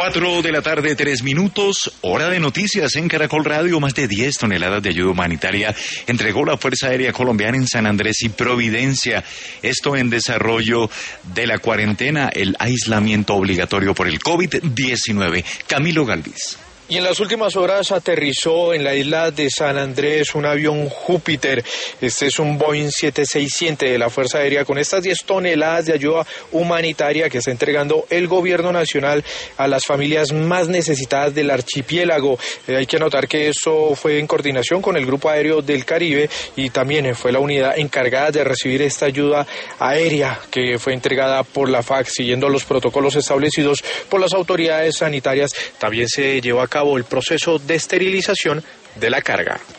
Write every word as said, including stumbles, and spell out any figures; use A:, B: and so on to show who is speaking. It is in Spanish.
A: Cuatro de la tarde, tres minutos, hora de noticias en Caracol Radio. Más de diez toneladas de ayuda humanitaria entregó la Fuerza Aérea Colombiana en San Andrés y Providencia. Esto en desarrollo de la cuarentena, el aislamiento obligatorio por el COVID diecinueve. Camilo Galvis.
B: Y en las últimas horas aterrizó en la isla de San Andrés un avión Júpiter. Este es un Boeing siete seiscientos siete de la Fuerza Aérea con estas diez toneladas de ayuda humanitaria que está entregando el gobierno nacional a las familias más necesitadas del archipiélago. Eh, hay que anotar que eso fue en coordinación con el Grupo Aéreo del Caribe y también fue la unidad encargada de recibir esta ayuda aérea que fue entregada por la F A C siguiendo los protocolos establecidos por las autoridades sanitarias. También se llevó a cabo el proceso de esterilización de la carga.